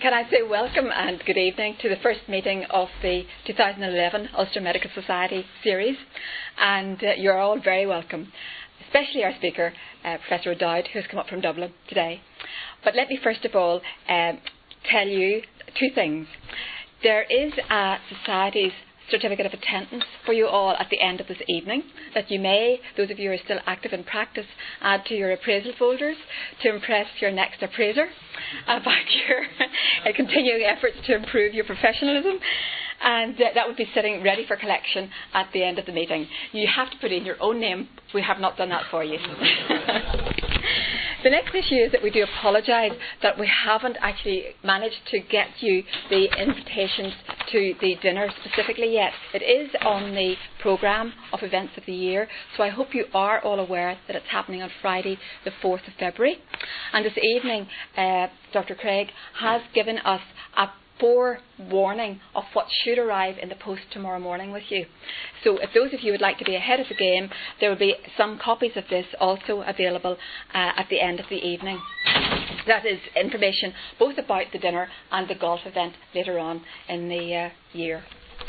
Can I say welcome and good evening to the first meeting of the 2011 Ulster Medical Society series, and you're all very welcome, especially our speaker, Professor O'Dowd, who's come up from Dublin today. But let me first of all tell you two things. There is a Society's certificate of attendance for you all at the end of this evening that you may, those of you who are still active in practice, add to your appraisal folders to impress your next appraiser about your continuing efforts to improve your professionalism, and that would be sitting ready for collection at the end of the meeting. You have to put in your own name. We have not done that for you. The next issue is that we do apologise that we haven't actually managed to get you the invitations to the dinner specifically yet. It is on the programme of events of the year, so I hope you are all aware that it's happening on Friday the 4th of February. And this evening, Dr. Craig has given us a forewarning of what should arrive in the post tomorrow morning with you. So if those of you would like to be ahead of the game, there will be some copies of this also available at the end of the evening. That is information both about the dinner and the golf event later on in the year.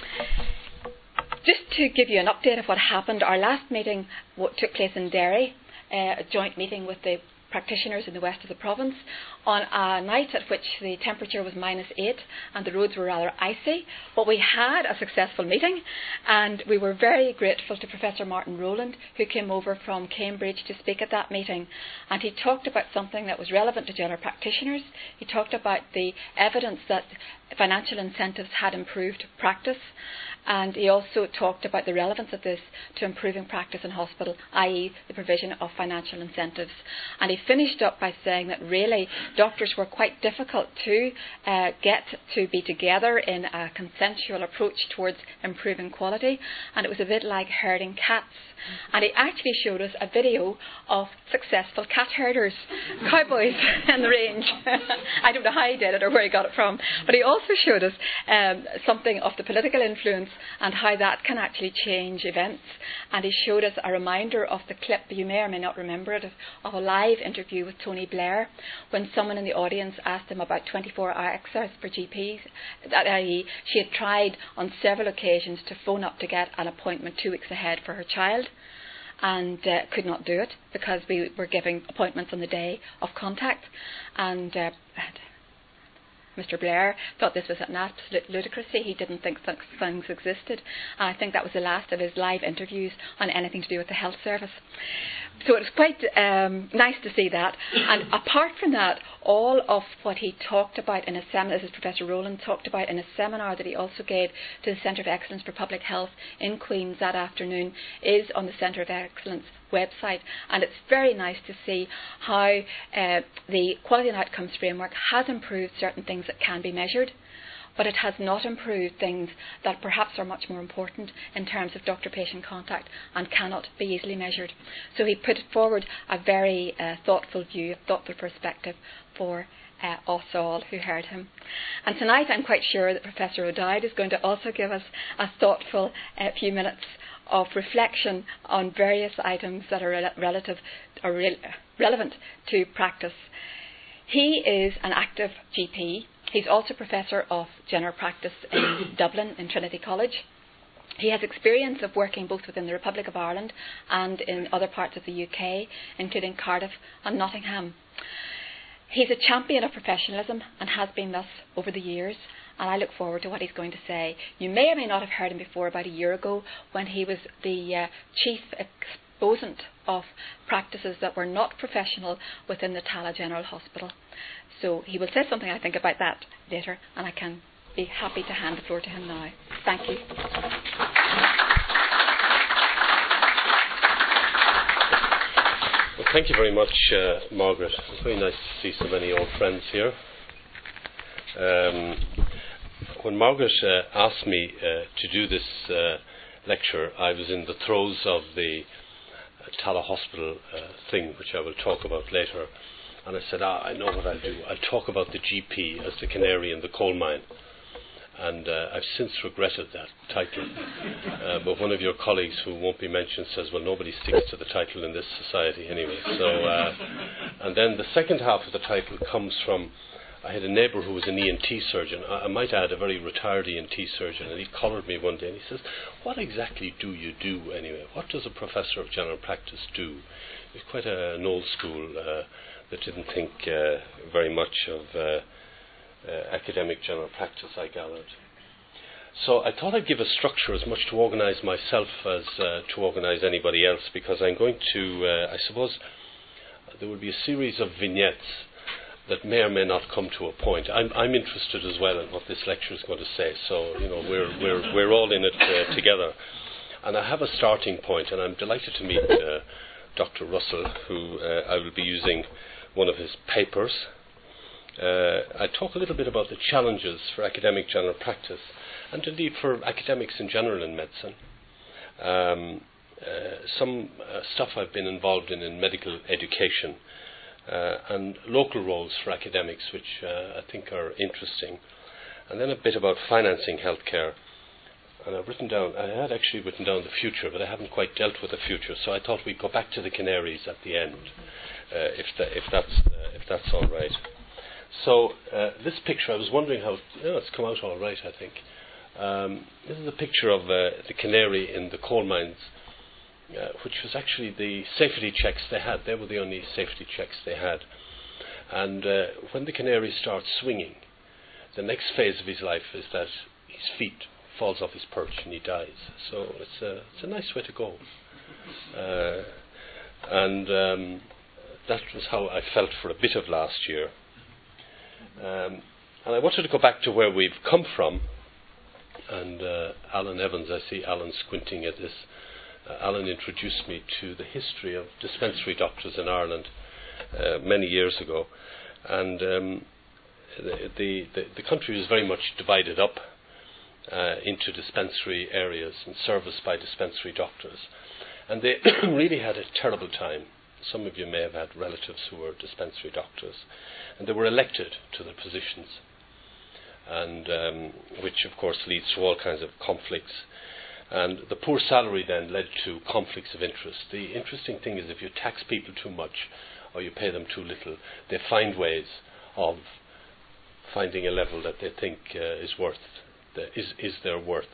Just to give you an update of what happened, our last meeting took place in Derry, a joint meeting with the practitioners in the west of the province, on a night at which the temperature was -8 and the roads were rather icy. But we had a successful meeting, and we were very grateful to Professor Martin Rowland, who came over from Cambridge to speak at that meeting. And he talked about something that was relevant to general practitioners. He talked about the evidence that financial incentives had improved practice, and he also talked about the relevance of this to improving practice in hospital, i.e. the provision of financial incentives. And he finished up by saying that really doctors were quite difficult to get to be together in a consensual approach towards improving quality, and it was a bit like herding cats. And he actually showed us a video of successful cat herders, cowboys in the range. I don't know how he did it or where he got it from, but he also showed us something of the political influence and how that can actually change events. And he showed us a reminder of the clip, you may or may not remember it, of a live interview with Tony Blair, when someone in the audience asked him about 24-hour access for GPs, i.e. she had tried on several occasions to phone up to get an appointment 2 weeks ahead for her child, and could not do it because we were giving appointments on the day of contact. And Mr. Blair thought this was an absolute ludicrousy. He didn't think such things existed. I think that was the last of his live interviews on anything to do with the health service. So it was quite nice to see that. And apart from that, all of what he talked about in a seminar, this is Professor Rowland talked about in a seminar that he also gave to the Centre of Excellence for Public Health in Queen's that afternoon, is on the Centre of Excellence website. And it's very nice to see how the Quality and Outcomes Framework has improved certain things that can be measured, but it has not improved things that perhaps are much more important in terms of doctor-patient contact and cannot be easily measured. So he put forward a very thoughtful view, a thoughtful perspective for us all who heard him. And tonight I'm quite sure that Professor O'Dowd is going to also give us a thoughtful few minutes of reflection on various items that are relevant to practice. He is an active GP. He's also Professor of General Practice in Dublin in Trinity College. He has experience of working both within the Republic of Ireland and in other parts of the UK, including Cardiff and Nottingham. He's a champion of professionalism and has been thus over the years, and I look forward to what he's going to say. You may or may not have heard him before about a year ago when he was the chief exponent of practices that were not professional within the Tallaght General Hospital. So he will say something, I think, about that later, and I can be happy to hand the floor to him now. Thank you. Well, thank you very much, Margaret. It's very nice to see so many old friends here. When Margaret asked me to do this lecture, I was in the throes of the Tallaght Hospital thing, which I will talk about later. And I said, I know what I'll do. I'll talk about the GP as the canary in the coal mine. And I've since regretted that title. But one of your colleagues, who won't be mentioned, says, well, nobody sticks to the title in this society anyway. So, and then the second half of the title comes from I had a neighbour who was an ENT surgeon. I might add, a very retired ENT surgeon, and he collared me one day and he says, "What exactly do you do anyway? What does a professor of general practice do?" He's quite an old school that didn't think very much of academic general practice, I gathered. So I thought I'd give a structure as much to organise myself as to organise anybody else, because I'm going to, I suppose, there will be a series of vignettes that may or may not come to a point. I'm interested as well in what this lecture is going to say, so we're all in it together. And I have a starting point, and I'm delighted to meet Dr. Russell, who I will be using one of his papers. I talk a little bit about the challenges for academic general practice, and indeed for academics in general in medicine. Some stuff I've been involved in medical education, and local roles for academics, which I think are interesting. And then a bit about financing healthcare. And I had actually written down the future, but I haven't quite dealt with the future, so I thought we'd go back to the Canaries at the end, if that's all right. So this picture, I was wondering how it's come out all right, I think. This is a picture of the canary in the coal mines, which was actually the safety checks they had. They were the only safety checks they had. And when the canary starts swinging, the next phase of his life is that his feet falls off his perch and he dies. So it's a nice way to go. And that was how I felt for a bit of last year. And I wanted to go back to where we've come from. And Alan Evans, I see Alan squinting at this. Alan introduced me to the history of dispensary doctors in Ireland many years ago. And the country was very much divided up into dispensary areas and serviced by dispensary doctors. And they really had a terrible time. Some of you may have had relatives who were dispensary doctors. And they were elected to their positions, and which of course leads to all kinds of conflicts. And the poor salary then led to conflicts of interest. The interesting thing is, if you tax people too much or you pay them too little, they find ways of finding a level that they think is their worth.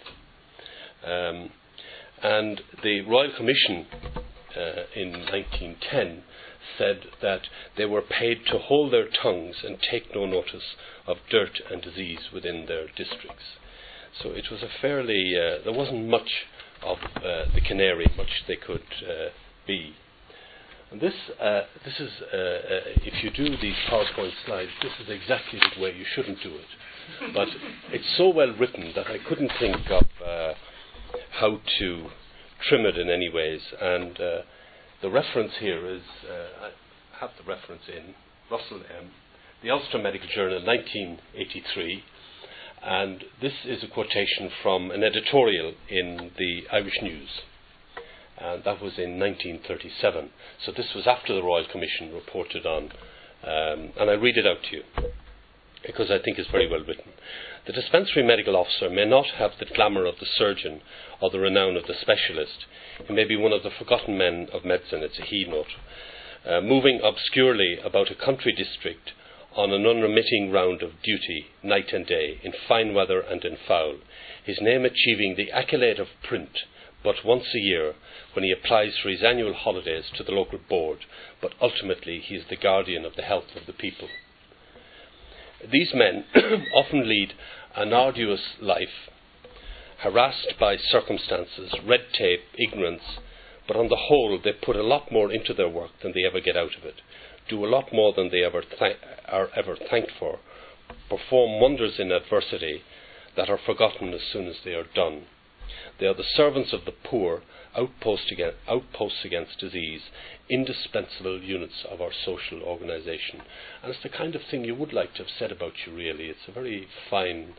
And the Royal Commission in 1910 said that they were paid to hold their tongues and take no notice of dirt and disease within their districts. So it was a fairly, there wasn't much of the canary, much they could be. And this is, if you do these PowerPoint slides, this is exactly the way you shouldn't do it. But it's so well written that I couldn't think of how to trim it in any ways. And the reference here is, I have the reference in, Russell M., the Ulster Medical Journal, 1983. And this is a quotation from an editorial in the Irish News. And that was in 1937. So this was after the Royal Commission reported on. And I read it out to you, because I think it's very well written. The dispensary medical officer may not have the glamour of the surgeon or the renown of the specialist. He may be one of the forgotten men of medicine, it's a he note, moving obscurely about a country district on an unremitting round of duty, night and day, in fine weather and in foul, his name achieving the accolade of print but once a year, when he applies for his annual holidays to the local board, but ultimately he is the guardian of the health of the people. These men often lead an arduous life, harassed by circumstances, red tape, ignorance, but on the whole they put a lot more into their work than they ever get out of it, do a lot more than they are ever thanked for, perform wonders in adversity that are forgotten as soon as they are done. They are the servants of the poor, outposts against disease, indispensable units of our social organisation. And it's the kind of thing you would like to have said about you, really. It's a very fine,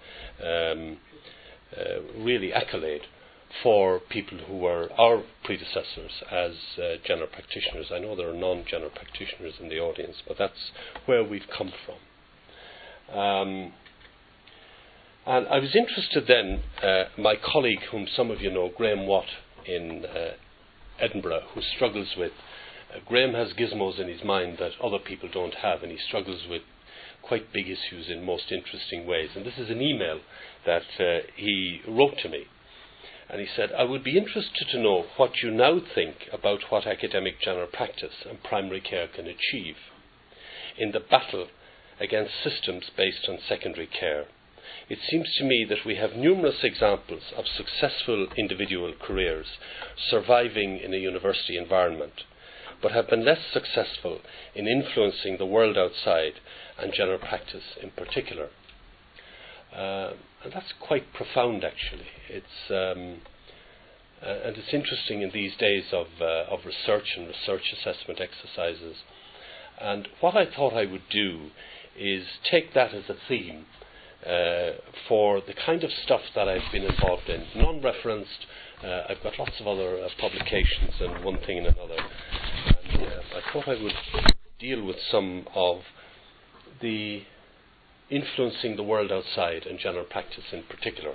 really accolade for people who were our predecessors as general practitioners. I know there are non-general practitioners in the audience, but that's where we've come from. And I was interested then, my colleague, whom some of you know, Graham Watt in Edinburgh, who struggles with, Graham has gizmos in his mind that other people don't have, and he struggles with quite big issues in most interesting ways. And this is an email that he wrote to me. And he said, I would be interested to know what you now think about what academic general practice and primary care can achieve in the battle against systems based on secondary care. It seems to me that we have numerous examples of successful individual careers surviving in a university environment, but have been less successful in influencing the world outside and general practice in particular. And that's quite profound, actually. And it's interesting in these days of research and research assessment exercises. And what I thought I would do is take that as a theme for the kind of stuff that I've been involved in, non-referenced. I've got lots of other publications and one thing and another. And I thought I would deal with some of the influencing the world outside and general practice in particular.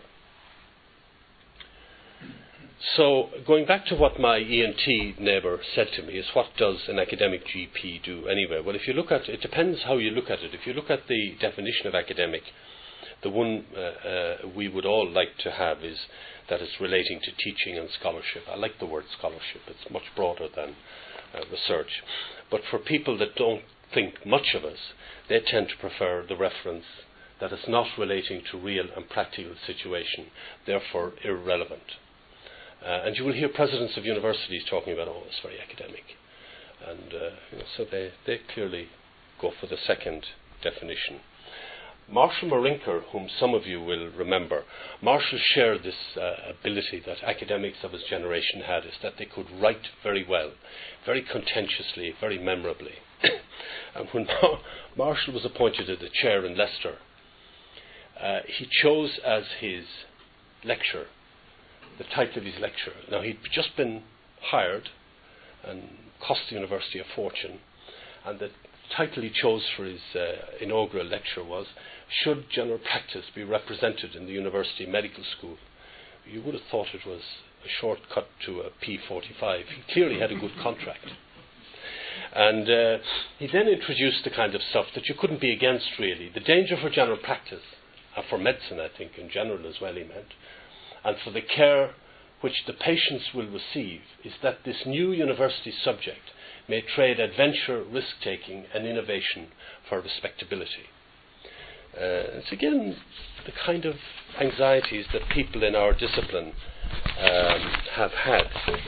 So, going back to what my ENT neighbour said to me, is what does an academic GP do anyway? Well, if you look at it, depends how you look at it. If you look at the definition of academic, the one we would all like to have is that it's relating to teaching and scholarship. I like the word scholarship. It's much broader than research. But for people that don't think much of us, they tend to prefer the reference that it's not relating to real and practical situation, therefore irrelevant. And you will hear presidents of universities talking about, oh, it's very academic. And so they clearly go for the second definition. Marshall Marinker, whom some of you will remember, Marshall shared this ability that academics of his generation had, is that they could write very well, very contentiously, very memorably. And when Marshall was appointed to the chair in Leicester, he chose as his lecture, the title of his lecture. Now, he'd just been hired and cost the university a fortune, and the title he chose for his inaugural lecture was, Should General Practice be Represented in the University Medical School? You would have thought it was a shortcut to a P45. He clearly had a good contract. And he then introduced the kind of stuff that you couldn't be against, really. The danger for general practice, and for medicine, I think, in general as well, he meant, and for the care which the patients will receive, is that this new university subject may trade adventure, risk-taking and innovation for respectability. It's again the kind of anxieties that people in our discipline have had.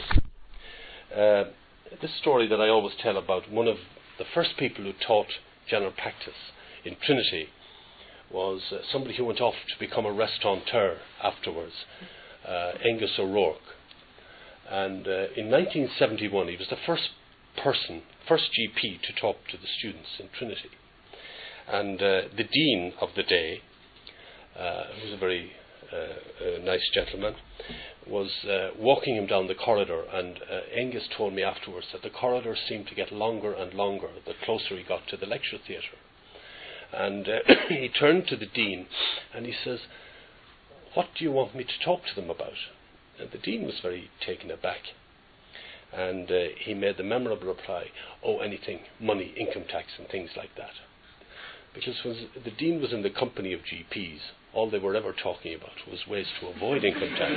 This story that I always tell about one of the first people who taught general practice in Trinity was somebody who went off to become a restaurateur afterwards, Angus O'Rourke. And in 1971 he was the first GP to talk to the students in Trinity. And the dean of the day, who was a very nice gentleman, was walking him down the corridor, and Angus told me afterwards that the corridor seemed to get longer and longer the closer he got to the lecture theatre. And he turned to the dean and he says, "What do you want me to talk to them about?" And the dean was very taken aback. And he made the memorable reply, "Oh, anything, money, income tax and things like that." Because when the dean was in the company of GPs, all they were ever talking about was ways to avoid income tax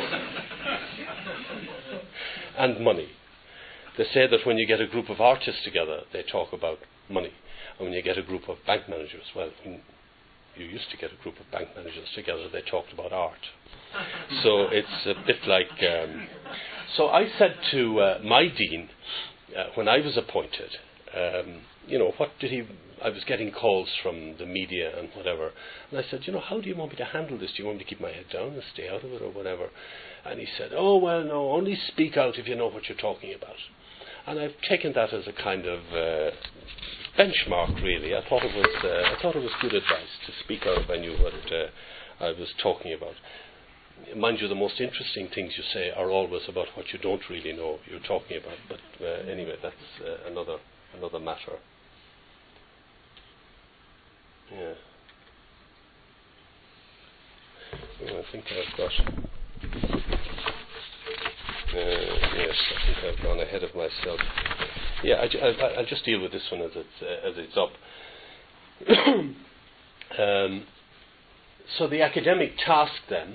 and money. They say that when you get a group of artists together, they talk about money. And when you get a group of bank managers, well, when you used to get a group of bank managers together, they talked about art. So it's a bit like... So I said to my dean, when I was appointed, what did he... I was getting calls from the media and whatever. And I said, how do you want me to handle this? Do you want me to keep my head down and stay out of it or whatever? And he said, oh, well, no, only speak out if you know what you're talking about. And I've taken that as a kind of benchmark, really. I thought it was good advice to speak out if I knew what I was talking about. Mind you, the most interesting things you say are always about what you don't really know you're talking about. But anyway, that's another matter. Yeah. I think I've got... yes, I think I've gone ahead of myself. Yeah, I'll just deal with this one as it's up. So the academic task then,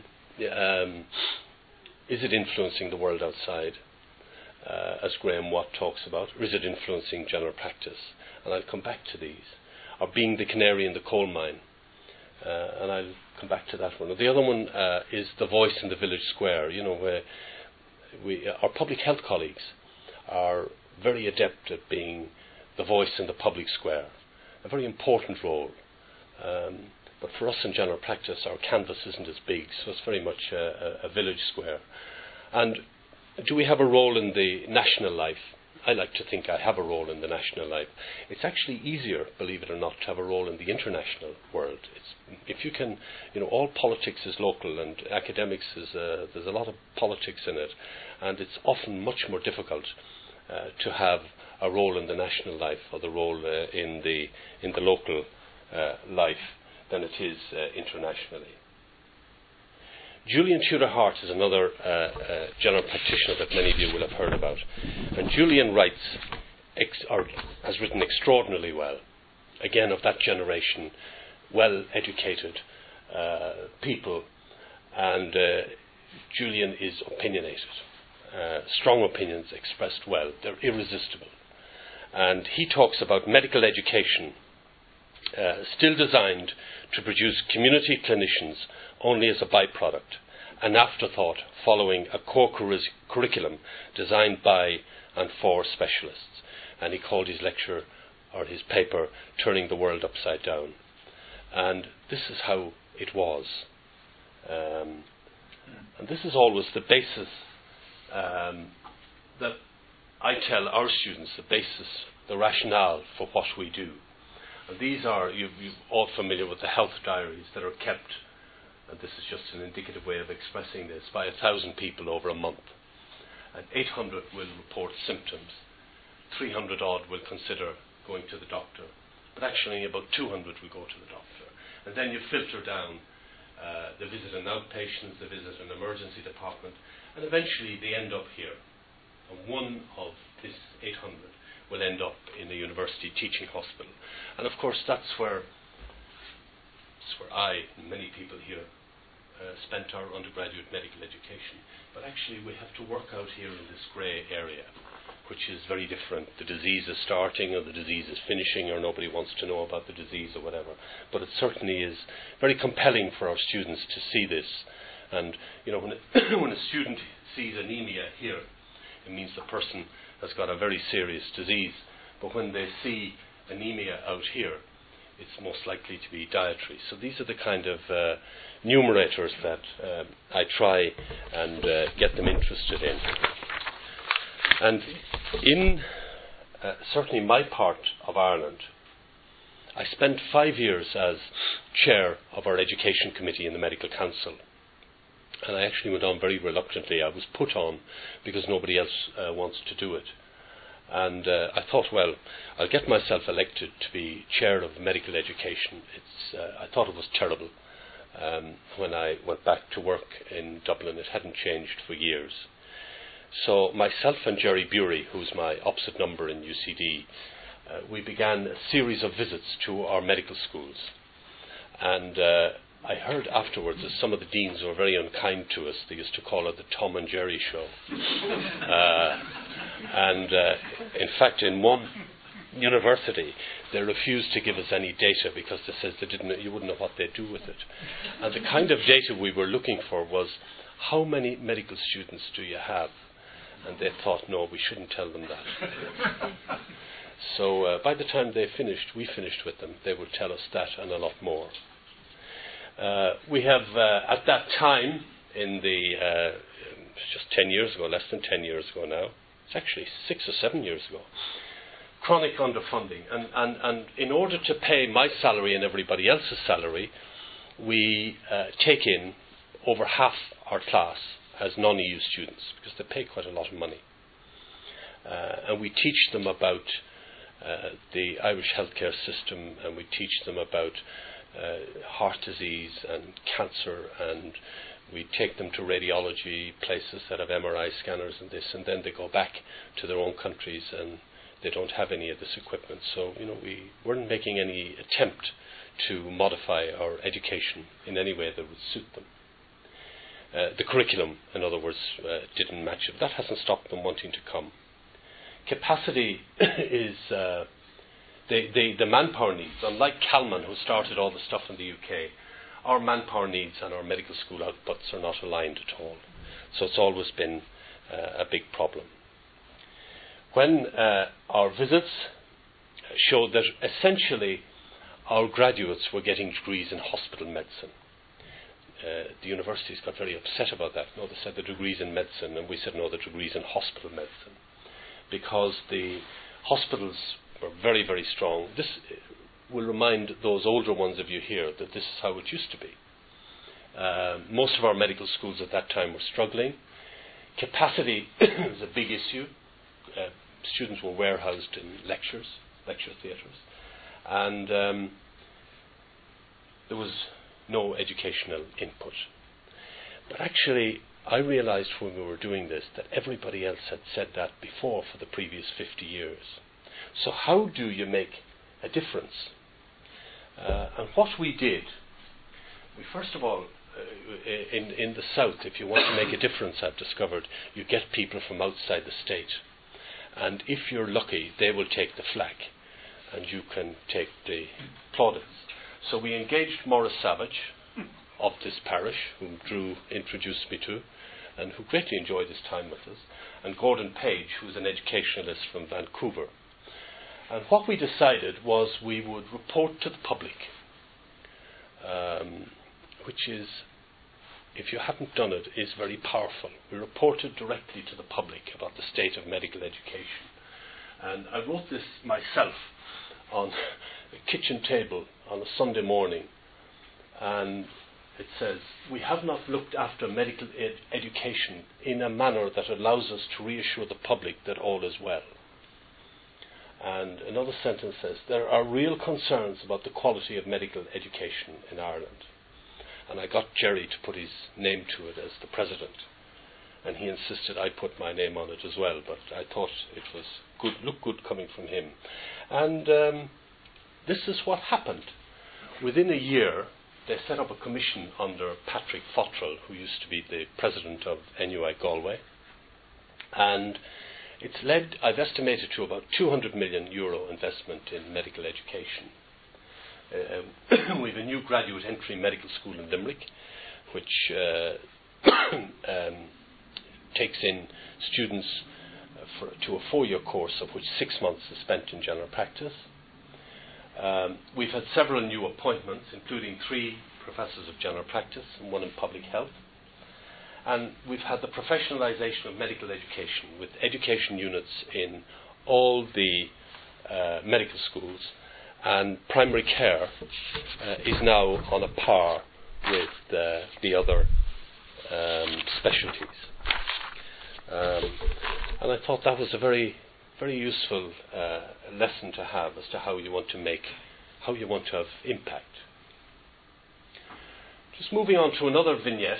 is it influencing the world outside, as Graham Watt talks about, or is it influencing general practice? And I'll come back to these. Or being the canary in the coal mine, and I'll come back to that one. The other one is the voice in the village square, where our public health colleagues are very adept at being the voice in the public square, a very important role. But for us in general practice, our canvas isn't as big, so it's very much a village square. And do we have a role in the national life? I like to think I have a role in the national life. It's actually easier, believe it or not, to have a role in the international world. If you can, all politics is local, and academics there's a lot of politics in it, and it's often much more difficult to have a role in the national life or the role in the local life than it is internationally. Julian Tudor Hart is another general practitioner that many of you will have heard about. And Julian has written extraordinarily well, again of that generation, well-educated people. And Julian is opinionated, strong opinions expressed well. They're irresistible. And he talks about medical education still designed to produce community clinicians only as a byproduct, an afterthought following a core curriculum designed by and for specialists. And he called his lecture, or his paper, Turning the World Upside Down. And this is how it was. And this is always the basis that I tell our students, the basis, the rationale for what we do. And these are, you're all familiar with the health diaries that are kept, and this is just an indicative way of expressing this, by 1,000 people over a month. And 800 will report symptoms. 300 odd will consider going to the doctor. But actually about 200 will go to the doctor. And then you filter down. They visit an outpatient, they visit an emergency department, and eventually they end up here. And one of this 800 will end up in a university teaching hospital. And of course that's where I and many people here spent our undergraduate medical education. But actually we have to work out here in this grey area, which is very different. The disease is starting, or the disease is finishing, or nobody wants to know about the disease or whatever. But it certainly is very compelling for our students to see this. And when a student sees anemia here, it means the person has got a very serious disease. But when they see anemia out here, it's most likely to be dietary. So these are the kind of numerators that I try and get them interested in. And in certainly my part of Ireland, I spent 5 years as chair of our education committee in the Medical Council. And I actually went on very reluctantly. I was put on because nobody else wants to do it. And I thought, well, I'll get myself elected to be chair of medical education. I thought it was terrible. When I went back to work in Dublin, it hadn't changed for years. So myself and Jerry Bury, who's my opposite number in UCD, we began a series of visits to our medical schools. And I heard afterwards that some of the deans were very unkind to us. They used to call it the Tom and Jerry show. In fact, in one university, they refused to give us any data because they said you wouldn't know what they'd do with it. And the kind of data we were looking for was, how many medical students do you have? And they thought, no, we shouldn't tell them that. So by the time we finished with them, they would tell us that and a lot more. We have, at that time, just 10 years ago, less than 10 years ago now, it's actually 6 or 7 years ago, chronic underfunding. And in order to pay my salary and everybody else's salary, we take in over half our class as non-EU students, because they pay quite a lot of money. And we teach them about the Irish healthcare system, and we teach them about heart disease and cancer, and we take them to radiology places that have MRI scanners and this, and then they go back to their own countries and they don't have any of this equipment. So, we weren't making any attempt to modify our education in any way that would suit them. The curriculum, in other words, didn't match it. That hasn't stopped them wanting to come. Capacity is the manpower needs. Unlike Calman, who started all the stuff in the UK, our manpower needs and our medical school outputs are not aligned at all. So it's always been a big problem. When our visits showed that essentially our graduates were getting degrees in hospital medicine, the universities got very upset about that. No, they said the degrees in medicine, and we said no, the degrees in hospital medicine, because the hospitals were very, very strong. This will remind those older ones of you here that this is how it used to be. Most of our medical schools at that time were struggling. Capacity was a big issue. Students were warehoused in lecture theatres, and there was no educational input. But actually, I realised when we were doing this that everybody else had said that before for the previous 50 years. So how do you make a difference? And what we did, we first of all, in the south, if you want to make a difference, I've discovered, you get people from outside the state. And if you're lucky, they will take the flak, and you can take the plaudits. So we engaged Maurice Savage of this parish, whom Drew introduced me to, and who greatly enjoyed his time with us, and Gordon Page, who's an educationalist from Vancouver. And what we decided was we would report to the public, which is, if you haven't done it, is very powerful. We reported directly to the public about the state of medical education. And I wrote this myself on a kitchen table on a Sunday morning, and it says, "We have not looked after medical education in a manner that allows us to reassure the public that all is well." And another sentence says, "There are real concerns about the quality of medical education in Ireland." And I got Jerry to put his name to it as the president, and he insisted I put my name on it as well, but I thought it was good, looked good coming from him. And this is what happened. Within a year, they set up a commission under Patrick Fottrell, who used to be the president of NUI Galway, and it's led, I've estimated, to about €200 million investment in medical education. We have a new graduate entry medical school in Limerick, which takes in students to a 4-year course, of which 6 months is spent in general practice. We've had several new appointments, including 3 professors of general practice and 1 in public health. And we've had the professionalisation of medical education, with education units in all the medical schools, and primary care is now on a par with the other specialties. And I thought that was a very, very useful lesson to have as to how you want to have impact. Just moving on to another vignette.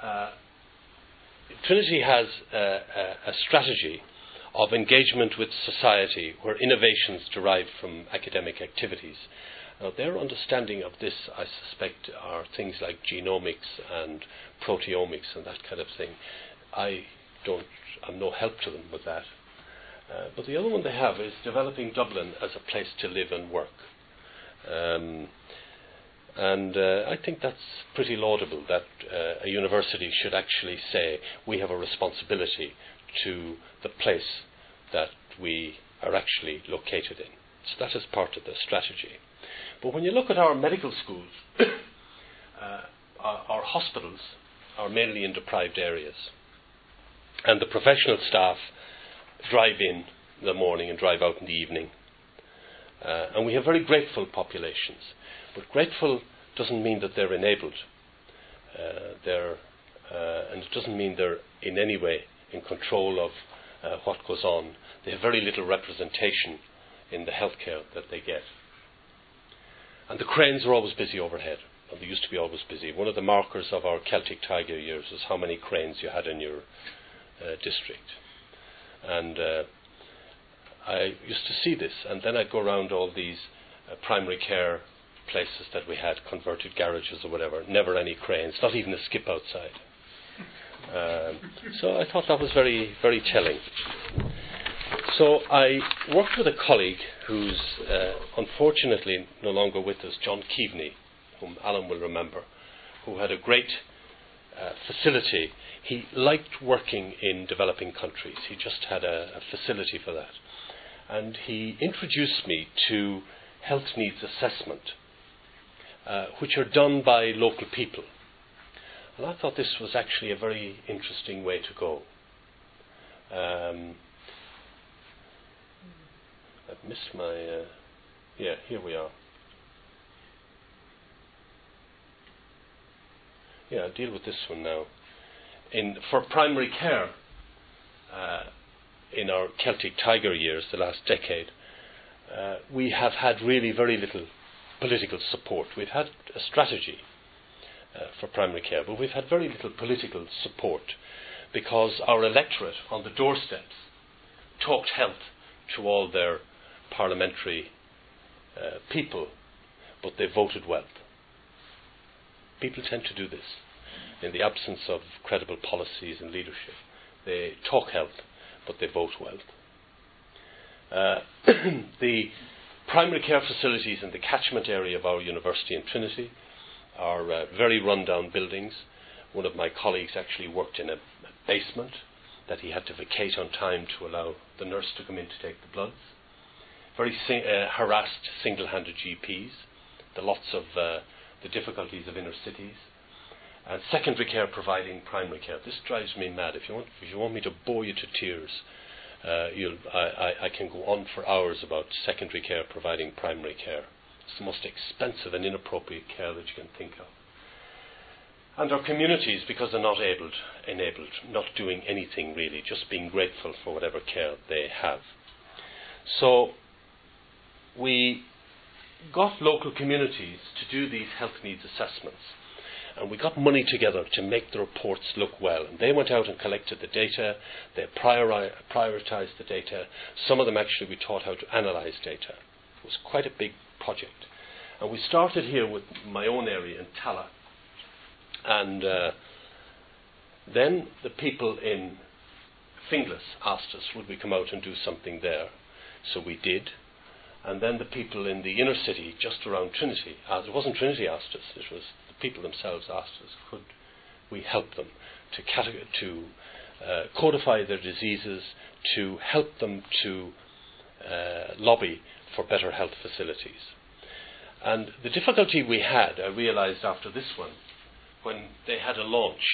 Trinity has a strategy of engagement with society where innovations derive from academic activities. Now, their understanding of this, I suspect, are things like genomics and proteomics and that kind of thing. I'm no help to them with that. But the other one they have is developing Dublin as a place to live and work. And I think that's pretty laudable, that a university should actually say we have a responsibility to the place that we are actually located in. So that is part of the strategy. But when you look at our medical schools, our hospitals are mainly in deprived areas. And the professional staff drive in the morning and drive out in the evening. And we have very grateful populations. But grateful doesn't mean that they're enabled. And it doesn't mean they're in any way in control of what goes on. They have very little representation in the healthcare that they get. And the cranes are always busy overhead. And they used to be always busy. One of the markers of our Celtic Tiger years was how many cranes you had in your district. And I used to see this, and then I'd go around all these primary care places that we had, converted garages or whatever, never any cranes, not even a skip outside. So I thought that was very, very telling. So I worked with a colleague who's unfortunately no longer with us, John Keaveney, whom Alan will remember, who had a great facility. He liked working in developing countries. He just had a facility for that. And he introduced me to health needs assessment, which are done by local people. And I thought this was actually a very interesting way to go. I've missed my... here we are. I'll deal with this one now. For primary care, in our Celtic Tiger years, the last decade, we have had really very little political support. We've had a strategy for primary care, but we've had very little political support because our electorate on the doorsteps talked health to all their parliamentary people, but they voted wealth. People tend to do this in the absence of credible policies and leadership. They talk health, but they vote wealth. The primary care facilities in the catchment area of our university in Trinity are very run-down buildings. One of my colleagues actually worked in a basement that he had to vacate on time to allow the nurse to come in to take the bloods. Very harassed single-handed GPs, the lots of the difficulties of inner cities, and secondary care providing primary care. This drives me mad. If you want me to bore you to tears, I can go on for hours about secondary care providing primary care. It's the most expensive and inappropriate care that you can think of. And our communities, because they're not enabled, not doing anything really, just being grateful for whatever care they have. So we got local communities to do these health needs assessments, and we got money together to make the reports look well. And they went out and collected the data, they prioritized the data. Some of them actually we taught how to analyze data. It was quite a big project. And we started here with my own area in Tallaght. And then the people in Finglas asked us, would we come out and do something there? So we did. And then the people in the inner city, just around Trinity, it wasn't Trinity asked us, it was the people themselves asked us, could we help them to codify their diseases, to help them to lobby for better health facilities. And the difficulty we had, I realised after this one, when they had a launch,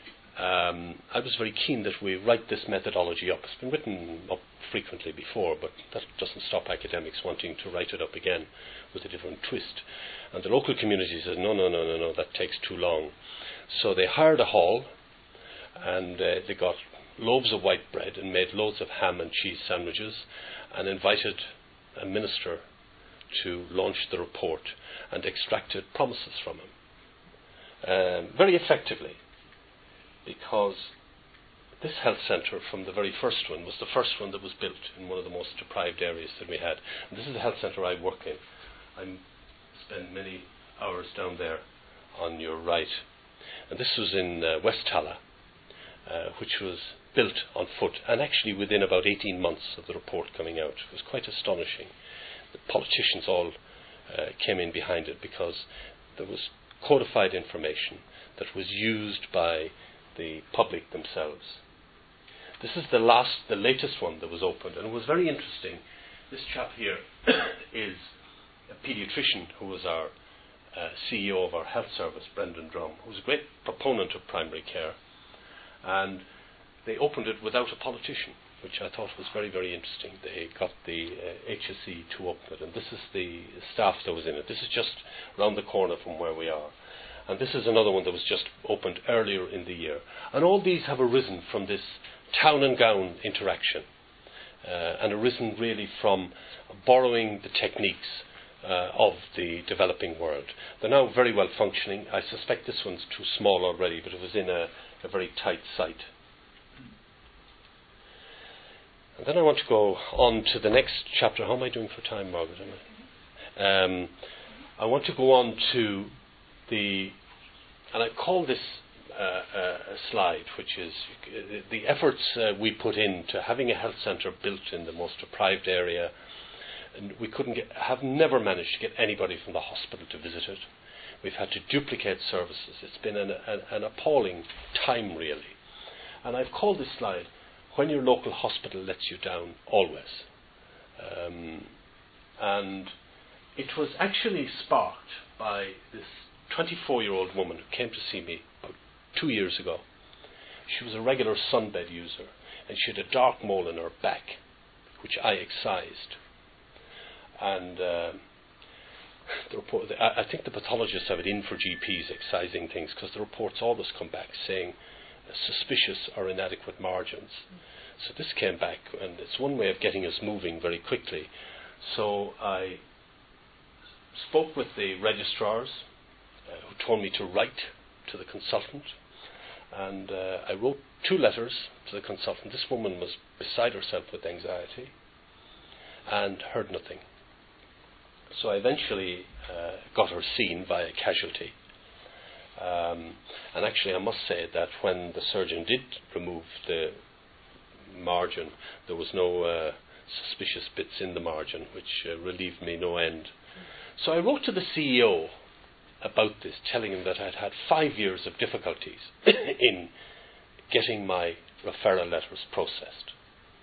I was very keen that we write this methodology up. It's been written up frequently before, but that doesn't stop academics wanting to write it up again with a different twist. And the local community said, no, that takes too long. So they hired a hall, and they got loaves of white bread and made loads of ham and cheese sandwiches and invited a minister to launch the report and extracted promises from him. Very effectively, because this health centre from the very first one was the first one that was built in one of the most deprived areas that we had. And this is the health centre I work in. I spend many hours down there on your right. And this was in West Tallaght, which was built on foot, and actually within about 18 months of the report coming out. It was quite astonishing. The politicians all came in behind it because there was codified information that was used by the public themselves. This is the latest one that was opened, and it was very interesting. This chap here is a paediatrician who was our CEO of our health service, Brendan Drum, who was a great proponent of primary care, and they opened it without a politician, which I thought was very, very interesting. They got the HSE to open it, and this is the staff that was in it. This is just round the corner from where we are. And this is another one that was just opened earlier in the year. And all these have arisen from this town and gown interaction, and arisen really from borrowing the techniques of the developing world. They're now very well functioning. I suspect this one's too small already, but it was in a very tight site. And then I want to go on to the next chapter. How am I doing for time, Margaret? I want to go on to and I call this a slide, which is the efforts we put into having a health centre built in the most deprived area, and we have never managed to get anybody from the hospital to visit it. We've had to duplicate services. It's been an appalling time, really. And I've called this slide, "When your local hospital lets you down, always." And it was actually sparked by this 24-year-old woman who came to see me about 2 years ago. She was a regular sunbed user, and she had a dark mole in her back, which I excised. And I think the pathologists have it in for GPs excising things, because the reports always come back saying suspicious or inadequate margins. So this came back, and it's one way of getting us moving very quickly. So I spoke with the registrars, who told me to write to the consultant, and I wrote 2 letters to the consultant. This woman was beside herself with anxiety and heard nothing. So I eventually got her seen by a casualty. And actually I must say that when the surgeon did remove the margin, there was no suspicious bits in the margin, which relieved me no end. So I wrote to the CEO about this, telling him that I'd had 5 years of difficulties in getting my referral letters processed.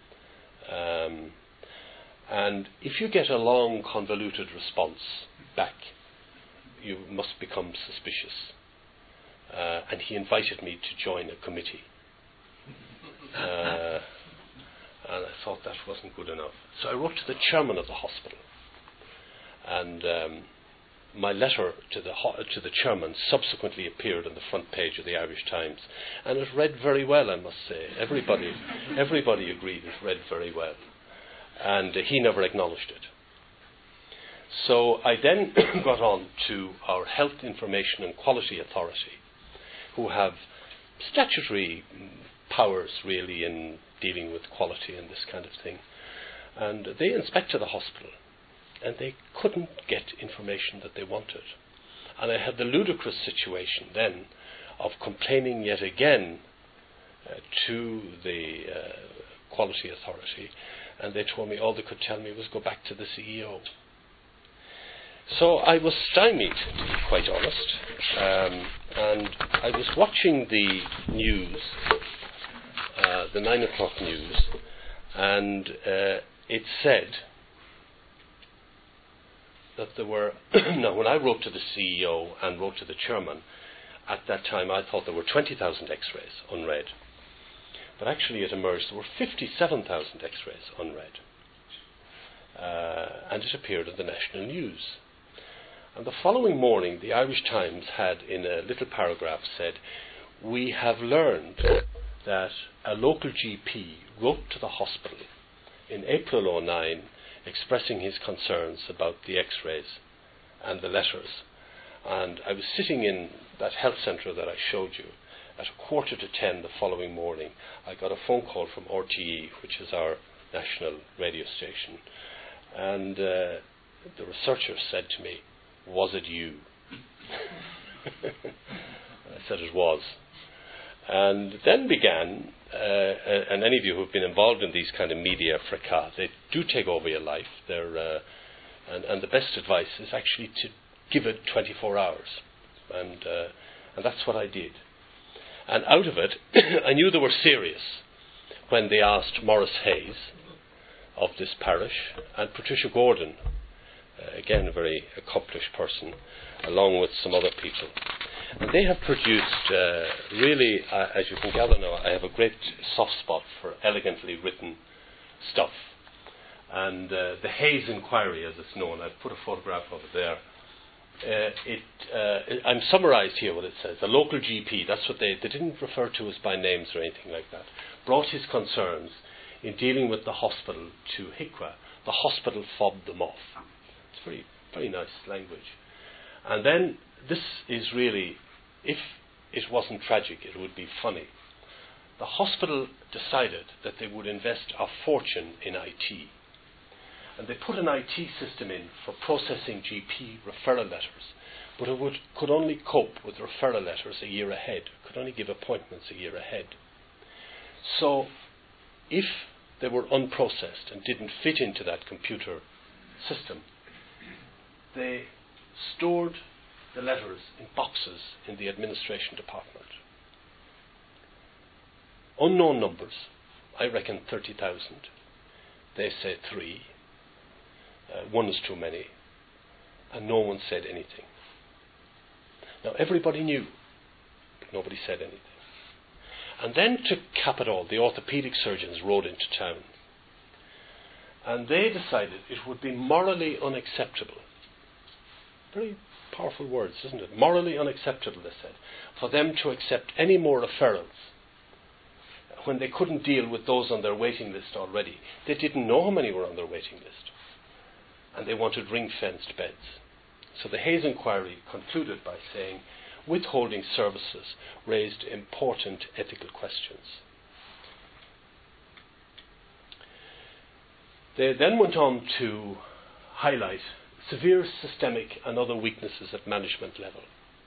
And if you get a long, convoluted response back, you must become suspicious. And he invited me to join a committee. And I thought that wasn't good enough. So I wrote to the chairman of the hospital. And my letter to the chairman subsequently appeared on the front page of the Irish Times. And it read very well, I must say. Everybody agreed it read very well. And he never acknowledged it. So I then got on to our Health Information and Quality Authority, who have statutory powers really in dealing with quality and this kind of thing. And they inspected the hospital, and they couldn't get information that they wanted. And I had the ludicrous situation then of complaining yet again to the Quality Authority, and they told me all they could tell me was go back to the CEO. So I was stymied, to be quite honest, and I was watching the news, the 9 o'clock news, and it said that there were, now when I wrote to the CEO and wrote to the chairman, at that time I thought there were 20,000 x-rays unread. But actually it emerged there were 57,000 x-rays unread. And it appeared in the national news. And the following morning, the Irish Times had, in a little paragraph, said, "We have learned that a local GP wrote to the hospital in April 2009 expressing his concerns about the x-rays and the letters." And I was sitting in that health centre that I showed you. At 9:45 the following morning, I got a phone call from RTE, which is our national radio station. And the researcher said to me, "Was it you?" I said it was. And then began, and any of you who have been involved in these kind of media fracas, they do take over your life. And the best advice is actually to give it 24 hours. And that's what I did. And out of it, I knew they were serious when they asked Maurice Hayes of this parish and Patricia Gordon, again a very accomplished person, along with some other people. And they have produced, really, as you can gather now, I have a great soft spot for elegantly written stuff. And the Hayes Inquiry, as it's known, I've put a photograph of it there. I'm summarised here what it says. The local GP, that's what they didn't refer to us by names or anything like that, brought his concerns in dealing with the hospital to HIQA. The hospital fobbed them off. It's very, very nice language. And then this is really, if it wasn't tragic, it would be funny. The hospital decided that they would invest a fortune in IT. And they put an IT system in for processing GP referral letters, but it could only cope with referral letters a year ahead, could only give appointments a year ahead. So if they were unprocessed and didn't fit into that computer system, they stored the letters in boxes in the administration department. Unknown numbers, I reckon 30,000. They say 3. 1 is too many. And no one said anything. Now everybody knew, but nobody said anything. And then to cap it all, the orthopaedic surgeons rode into town. And they decided it would be morally unacceptable. Very powerful words, isn't it? Morally unacceptable, they said, for them to accept any more referrals when they couldn't deal with those on their waiting list already. They didn't know how many were on their waiting list. And they wanted ring-fenced beds. So the Hayes Inquiry concluded by saying, withholding services raised important ethical questions. They then went on to highlight severe systemic and other weaknesses at management level.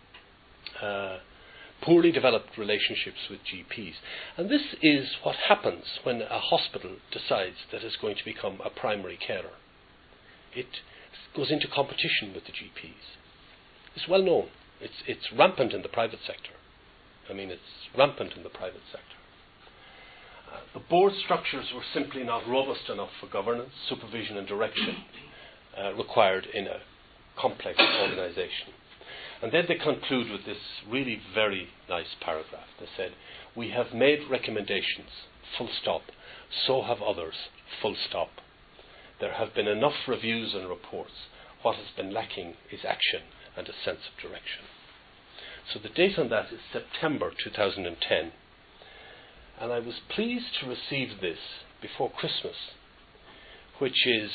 Poorly developed relationships with GPs. And this is what happens when a hospital decides that it's going to become a primary carer. It goes into competition with the GPs. It's well known. It's rampant in the private sector. I mean, it's rampant in the private sector. The board structures were simply not robust enough for governance, supervision and direction required in a complex organisation. And then they conclude with this really very nice paragraph. They said, we have made recommendations, full stop. So have others, full stop. There have been enough reviews and reports. What has been lacking is action and a sense of direction. So the date on that is September 2010. And I was pleased to receive this before Christmas, which is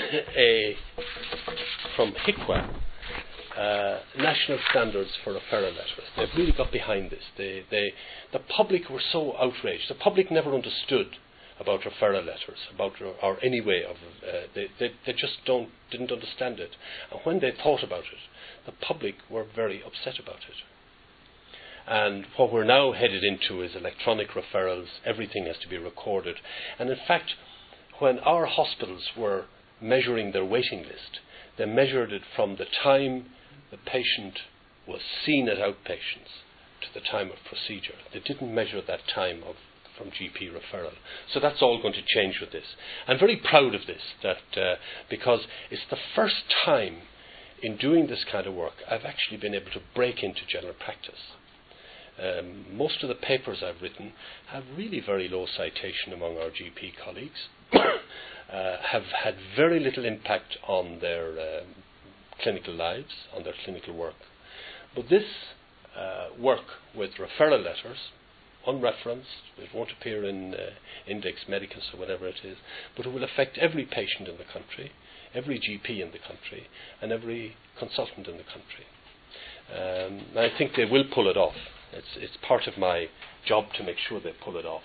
from HICWA, National Standards for Referral Letters. They've really got behind this. The public were so outraged. The public never understood about referral letters, or any way of. They just didn't understand it. And when they thought about it, the public were very upset about it. And what we're now headed into is electronic referrals. Everything has to be recorded. And in fact, when our hospitals were measuring their waiting list, they measured it from the time the patient was seen at outpatients to the time of procedure. They didn't measure that time from GP referral. So that's all going to change with this. I'm very proud of this, because it's the first time in doing this kind of work I've actually been able to break into general practice. Most of the papers I've written have really very low citation among our GP colleagues, have had very little impact on their clinical lives, on their clinical work. But this work with referral letters, unreferenced, it won't appear in Index Medicus or whatever it is, but it will affect every patient in the country, every GP in the country, and every consultant in the country. I think they will pull it off. It's part of my job to make sure they pull it off.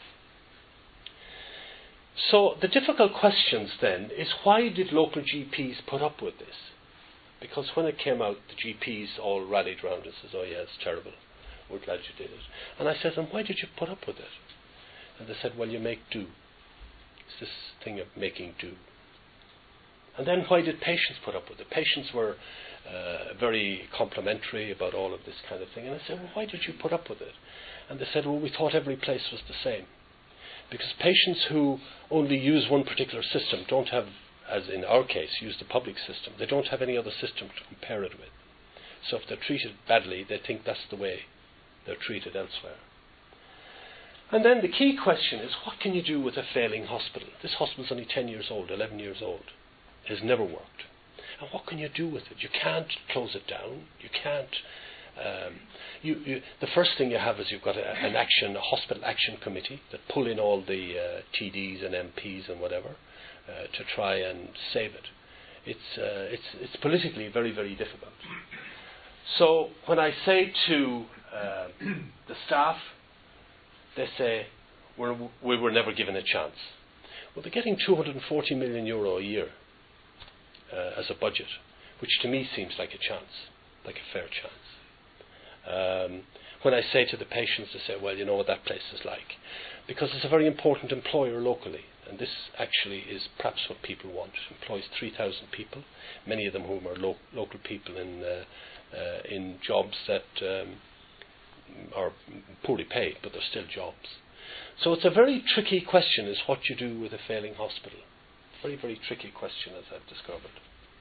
So the difficult questions then is, why did local GPs put up with this? Because when it came out, the GPs all rallied round and says, oh yeah, it's terrible. We're glad you did it. And I said, and why did you put up with it? And they said, well, you make do. It's this thing of making do. And then why did patients put up with it? Patients were very complimentary about all of this kind of thing. And I said, well, why did you put up with it? And they said, well, we thought every place was the same. Because patients who only use one particular system don't have, as in our case, use the public system. They don't have any other system to compare it with. So if they're treated badly, they think that's the way they're treated elsewhere. And then the key question is, what can you do with a failing hospital? This hospital's only 10 years old, 11 years old. It has never worked. And what can you do with it? You can't close it down. You can't. The first thing you have is you've got a hospital action committee that pull in all the TDs and MPs and whatever to try and save it. It's politically very, very difficult. So when I say to the staff, they say, we were never given a chance. Well, they're getting €240 million a year as a budget, which to me seems like a chance, like a fair chance. When I say to the patients, they say, well, you know what that place is like, because it's a very important employer locally, and this actually is perhaps what people want. It employs 3,000 people, many of them whom are local people in jobs that are poorly paid, but they're still jobs. So it's a very tricky question, is what you do with a failing hospital. Very, very tricky question, as I've discovered.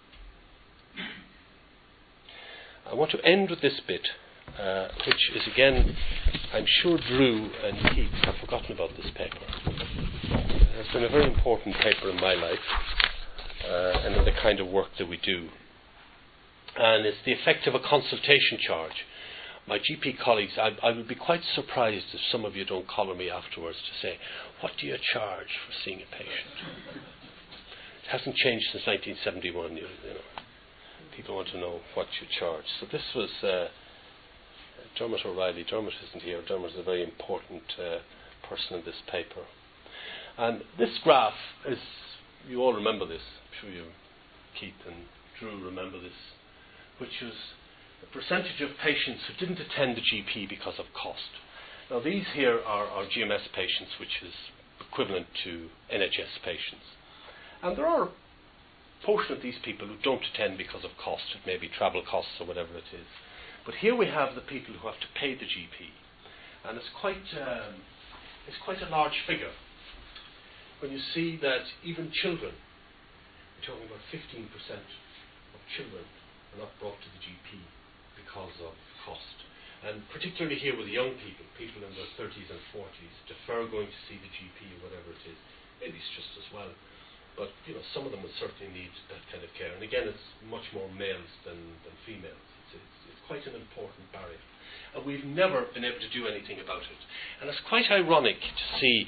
I want to end with this bit, which is, again, I'm sure Drew and Keith have forgotten about this paper. It has been a very important paper in my life and in the kind of work that we do. And it's the effect of a consultation charge. My GP colleagues, I would be quite surprised if some of you don't collar me afterwards to say, what do you charge for seeing a patient? It hasn't changed since 1971, you know. People want to know what you charge. So this was Dermot O'Reilly. Dermot isn't here. Dermot is a very important person in this paper. And this graph is, you all remember this, I'm sure you, Keith and Drew, remember this, which was the percentage of patients who didn't attend the GP because of cost. Now these here are GMS patients, which is equivalent to NHS patients. And there are a portion of these people who don't attend because of cost. It may be travel costs or whatever it is. But here we have the people who have to pay the GP. And it's quite a large figure. When you see that even children, we're talking about 15% of children are not brought to the GP because of cost. And particularly here with young people, people in their 30s and 40s, defer going to see the GP or whatever it is. Maybe it's just as well. But you know, some of them would certainly need that kind of care. And again, it's much more males than females. It's quite an important barrier. And we've never been able to do anything about it. And it's quite ironic to see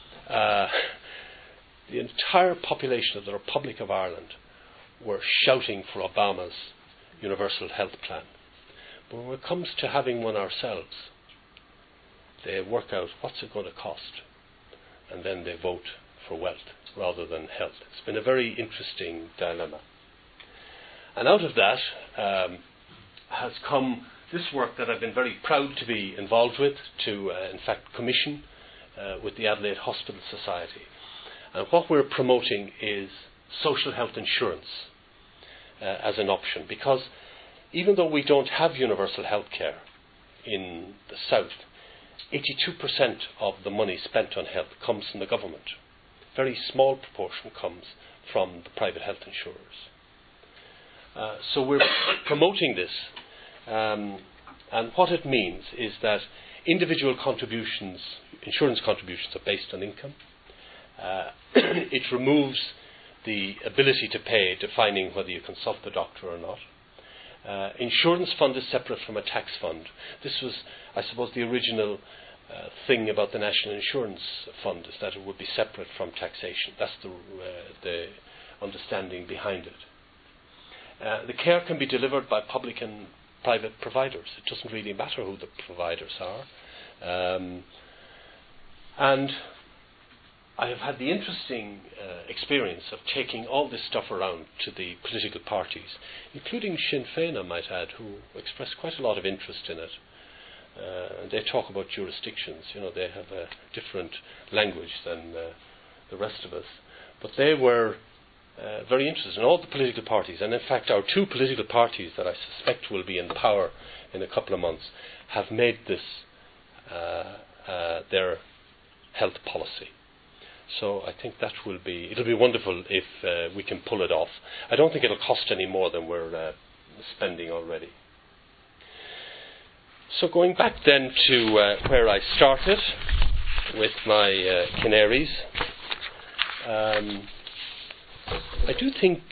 the entire population of the Republic of Ireland were shouting for Obama's universal health plan. But when it comes to having one ourselves, they work out what's it going to cost, and then they vote for wealth rather than health. It's been a very interesting dilemma. And out of that has come this work that I've been very proud to be involved with, to in fact commission with the Adelaide Hospital Society. And what we're promoting is social health insurance as an option, because even though we don't have universal health care in the south, 82% of the money spent on health comes from the government. A very small proportion comes from the private health insurers. So we're promoting this, and what it means is that individual contributions, insurance contributions, are based on income. It removes the ability to pay, defining whether you consult the doctor or not. Insurance fund is separate from a tax fund. This was, I suppose, the original thing about the National Insurance Fund, is that it would be separate from taxation. That's the understanding behind it. The care can be delivered by public and private providers. It doesn't really matter who the providers are. And I have had the interesting experience of taking all this stuff around to the political parties, including Sinn Féin, I might add, who expressed quite a lot of interest in it. And they talk about jurisdictions. You know, they have a different language than the rest of us. But they were very interested in all the political parties. And in fact, our two political parties that I suspect will be in power in a couple of months have made this their health policy. So I think that it'll be wonderful if we can pull it off. I don't think it'll cost any more than we're spending already. So going back then to where I started with my canaries, I do think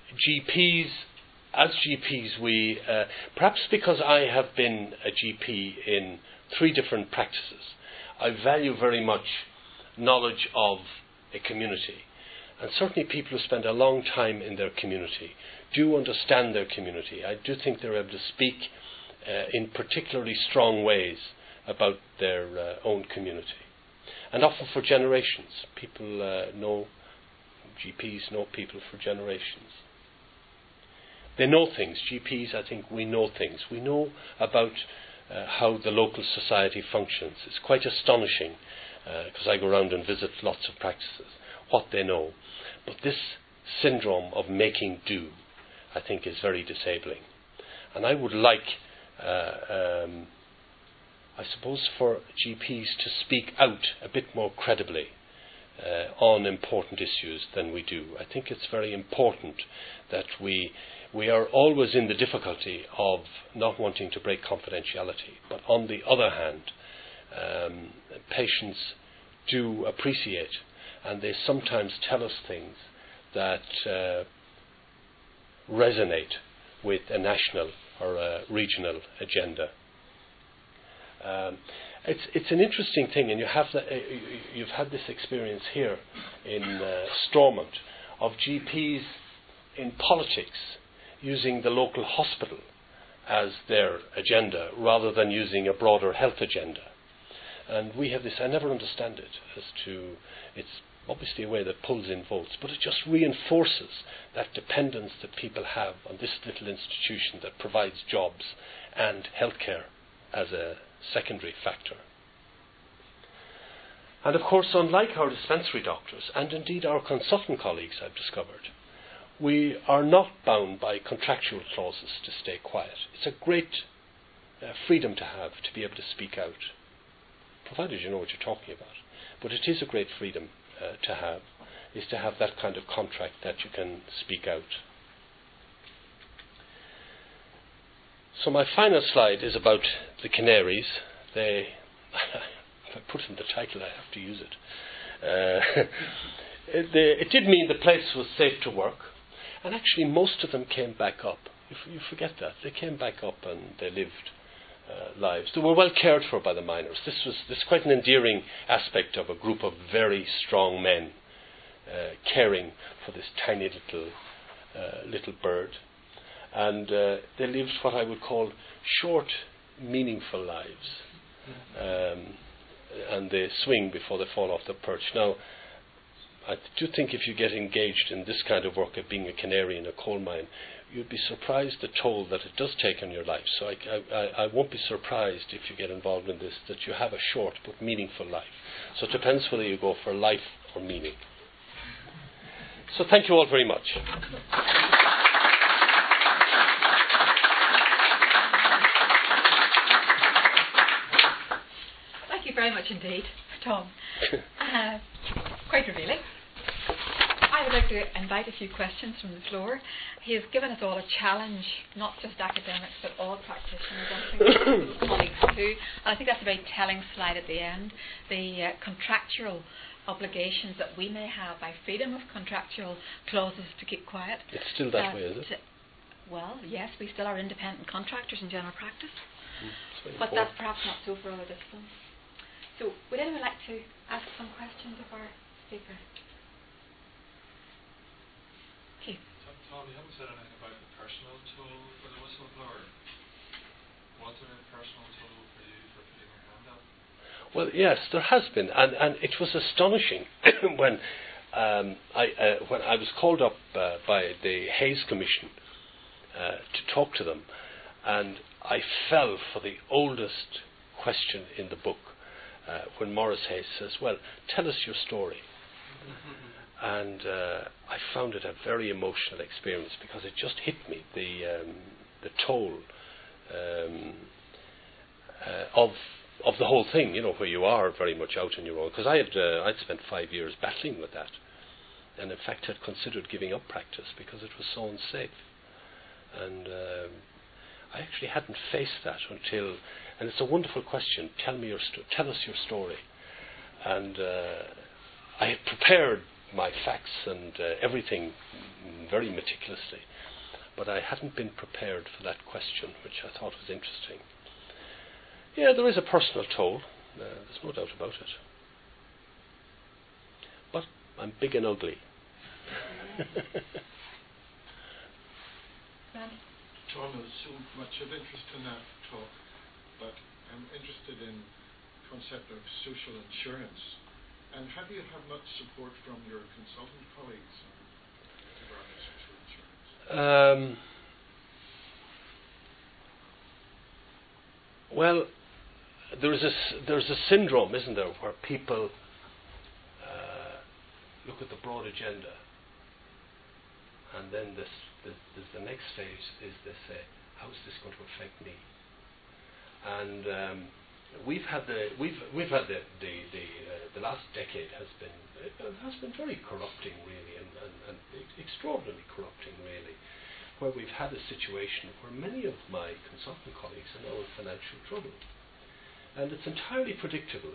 as GPs, we, perhaps because I have been a GP in 3 different practices, I value very much knowledge of a community. And certainly people who spend a long time in their community do understand their community. I do think they're able to speak in particularly strong ways about their own community. And often for generations. GPs know people for generations. They know things. GPs, I think, we know things. We know about how the local society functions. It's quite astonishing, because I go around and visit lots of practices, what they know. But this syndrome of making do, I think, is very disabling. And I would like, I suppose, for GPs to speak out a bit more credibly on important issues than we do. I think it's very important that we are always in the difficulty of not wanting to break confidentiality. But on the other hand, patients do appreciate, and they sometimes tell us things that resonate with a national or a regional agenda. It's an interesting thing, and you've had this experience here in Stormont of GPs in politics using the local hospital as their agenda rather than using a broader health agenda. And we have this, I never understand it, as to, it's obviously a way that pulls in votes, but it just reinforces that dependence that people have on this little institution that provides jobs and healthcare as a secondary factor. And of course, unlike our dispensary doctors, and indeed our consultant colleagues, I've discovered, we are not bound by contractual clauses to stay quiet. It's a great freedom to have, to be able to speak out, provided you know what you're talking about. But it is a great freedom to have, is to have that kind of contract that you can speak out. So my final slide is about the Canaries. If I put in the title, I have to use it. It did mean the place was safe to work, and actually most of them came back up. You forget that. They came back up and they lived lives. They were well cared for by the miners. This is quite an endearing aspect of a group of very strong men caring for this tiny little bird. And they lived what I would call short, meaningful lives. And they swing before they fall off the perch. Now, I do think if you get engaged in this kind of work of being a canary in a coal mine, you'd be surprised the toll that it does take on your life. So I won't be surprised if you get involved in this, that you have a short but meaningful life. So it depends whether you go for life or meaning. So thank you all very much. Thank you very much indeed, Tom. Quite revealing. I would like to invite a few questions from the floor. He has given us all a challenge, not just academics, but all practitioners, I think colleagues too. And I think that's a very telling slide at the end. The contractual obligations that we may have by freedom of contractual clauses to keep quiet. It's still that way, is it? Well, yes, we still are independent contractors in general practice. But that's perhaps not so for other disciplines. So, would anyone like to ask some questions of our speaker? Okay. Tom, you haven't said anything about the personal toll for the whistleblower. Was there a personal toll for you for putting your hand up? Well, yes, there has been, and it was astonishing when I was called up by the Hayes Commission to talk to them, and I fell for the oldest question in the book when Maurice Hayes says, "Well, tell us your story." And I found it a very emotional experience because it just hit me, the toll of the whole thing, you know, where you are very much out on your own. Because I'd spent 5 years battling with that, and in fact had considered giving up practice because it was so unsafe. And I actually hadn't faced that until, and it's a wonderful question. Tell us your story. And I had prepared my facts and everything very meticulously, but I hadn't been prepared for that question, which I thought was interesting. Yeah, there is a personal toll. There's no doubt about it. But I'm big and ugly. Tom, there's so much of interest in that talk, but I'm interested in the concept of social insurance. And have you had much support from your consultant colleagues regarding social insurance? Well, there's a syndrome, isn't there, where people look at the broad agenda, and then there's the next phase is they say, how is this going to affect me? And we've had the last decade has been very corrupting, really, and extraordinarily corrupting, really, where we've had a situation where many of my consultant colleagues are now in financial trouble. And it's entirely predictable.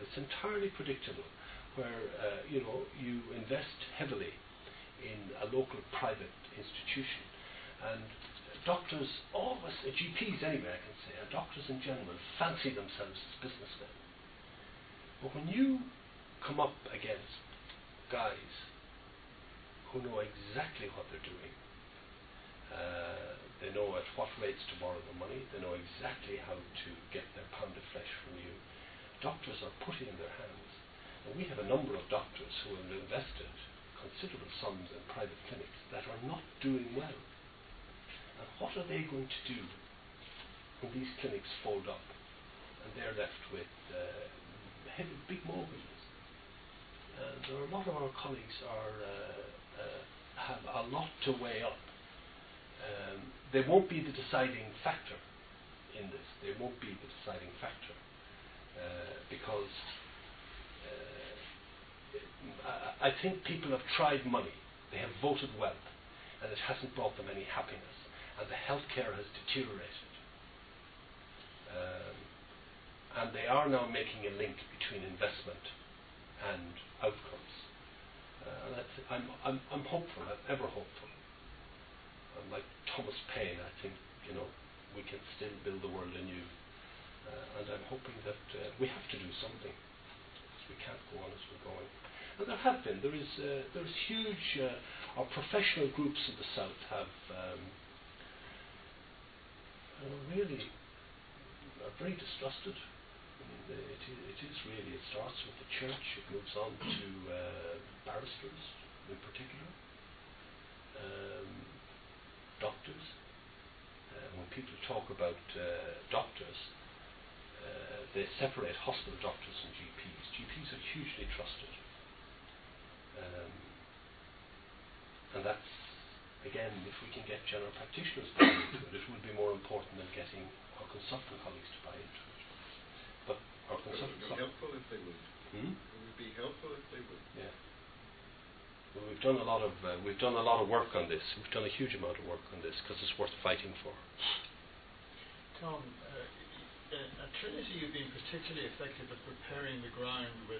Where you invest heavily in a local private institution, and doctors always, GPs anyway, I can say, and doctors in general fancy themselves as businessmen. But when you come up against guys who know exactly what they're doing, they know at what rates to borrow the money, they know exactly how to get their pound of flesh from you. Doctors are putting in their hands. And we have a number of doctors who have invested considerable sums in private clinics that are not doing well. And what are they going to do when these clinics fold up and they're left with heavy, big mortgages? And there are a lot of our colleagues have a lot to weigh up. They won't be the deciding factor in this. They won't be the deciding factor because I think people have tried money. They have voted wealth, and it hasn't brought them any happiness. And the healthcare has deteriorated. And they are now making a link between investment and outcomes. And I'm hopeful. I'm ever hopeful. And like Thomas Paine, I think we can still build the world anew. And I'm hoping that we have to do something. We can't go on as we're going. And there have been. There's huge. Our professional groups in the South have really are very distrusted. I mean, it is really. It starts with the church. It moves on to barristers, in particular, doctors. When people talk about doctors, they separate hospital doctors and GPs. GPs are hugely trusted. And that's, again, if we can get general practitioners to buy into it, it would be more important than getting our consultant colleagues to buy into it. But our consultant colleagues... It would be helpful if they would. It would be helpful if they would. Yeah. Well, we've done a lot of work on this. We've done a huge amount of work on this because it's worth fighting for. Tom, at Trinity you've been particularly effective at preparing the ground with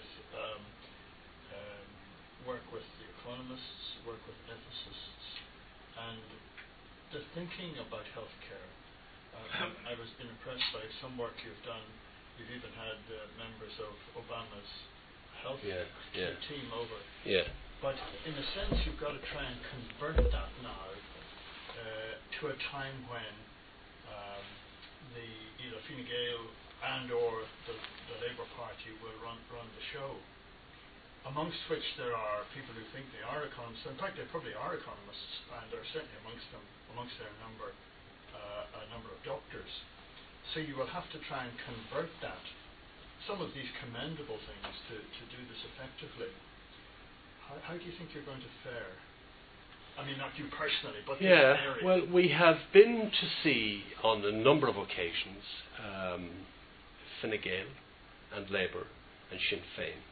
work with the economists, work with ethicists, and the thinking about healthcare. I was been impressed by some work you've done. You've even had members of Obama's health team over. Yeah. But in a sense, you've got to try and convert that now to a time when either Fine Gael and or the Labour Party will run the show. Amongst which there are people who think they are economists. In fact, they probably are economists, and there are certainly amongst their number a number of doctors. So you will have to try and convert that, some of these commendable things, to do this effectively. How do you think you're going to fare? I mean, not you personally, but yeah. Well, we have been to see on a number of occasions Fine Gael and Labour and Sinn Féin.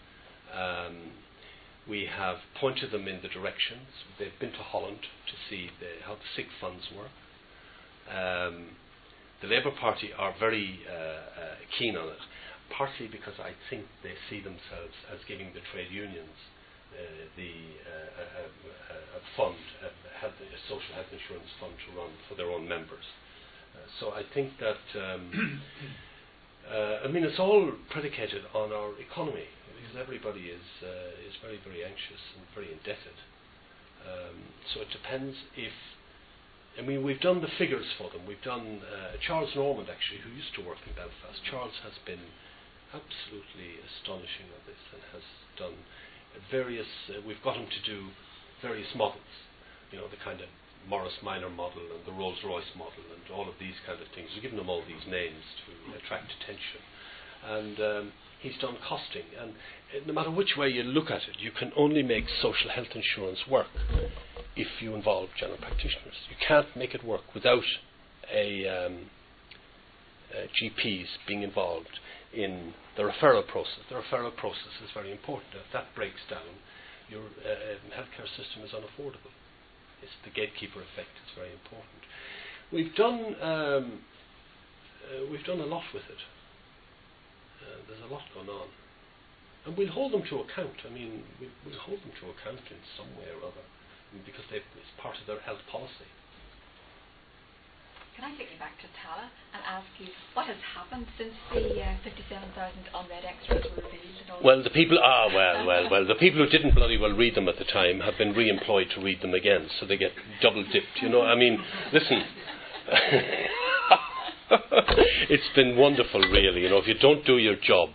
We have pointed them in the directions. They've been to Holland to see how the sick funds work. The Labour Party are very keen on it, partly because I think they see themselves as giving the trade unions a fund, a social health insurance fund to run for their own members. So I think that it's all predicated on our economy, because everybody is very, very anxious and very indebted. So it depends if... we've done the figures for them. We've done... Charles Normand, actually, who used to work in Belfast. Charles has been absolutely astonishing on this and has done various... we've got him to do various models. The kind of Morris Minor model and the Rolls-Royce model and all of these kind of things. We've given them all these names to attract attention. And he's done costing. And no matter which way you look at it, you can only make social health insurance work if you involve general practitioners. You can't make it work without GPs being involved in the referral process. The referral process is very important. If that breaks down, your healthcare system is unaffordable. It's the gatekeeper effect. It's very important. We've done a lot with it. There's a lot going on, and we'll hold them to account. I mean, we'll hold them to account in some way or other, because it's part of their health policy. Can I take you back to Tallaght and ask you what has happened since the 57,000 unread X-rays were revealed? And all well, the people the people who didn't bloody well read them at the time have been re-employed to read them again, so they get double dipped. You know, I mean, listen. It's been wonderful, really. You know, if you don't do your job,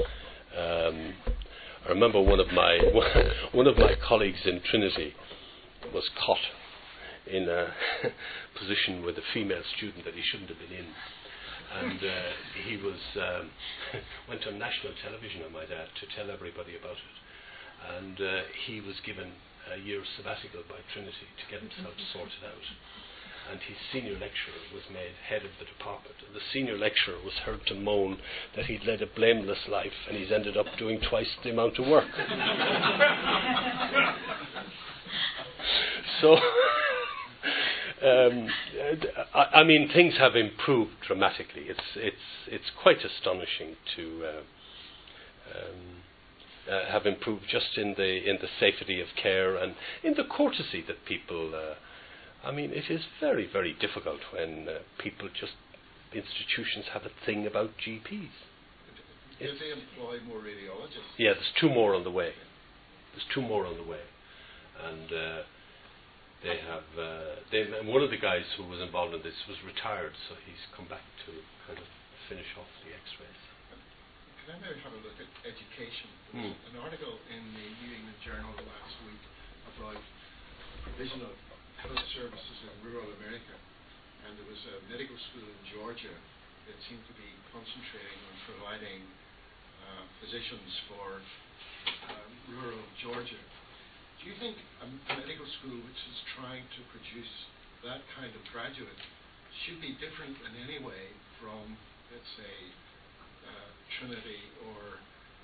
I remember one of my colleagues in Trinity was caught in a position with a female student that he shouldn't have been in, and he was went on national television, I might add, to tell everybody about it, and he was given a year's sabbatical by Trinity to get himself sorted out. And his senior lecturer was made head of the department. And the senior lecturer was heard to moan that he'd led a blameless life and he's ended up doing twice the amount of work. So, I mean, things have improved dramatically. It's quite astonishing to have improved just in the safety of care and in the courtesy that people. I mean, it is very, very difficult when institutions have a thing about GPs. Do they employ more radiologists? Yeah, there's 2 more on the way. And they have. One of the guys who was involved in this was retired, so he's come back to kind of finish off the X-rays. Can I maybe have a look at education? There was an article in the New England Journal last week about provision of health services in rural America, and there was a medical school in Georgia that seemed to be concentrating on providing physicians for rural Georgia. Do you think a medical school which is trying to produce that kind of graduate should be different in any way from, let's say, Trinity or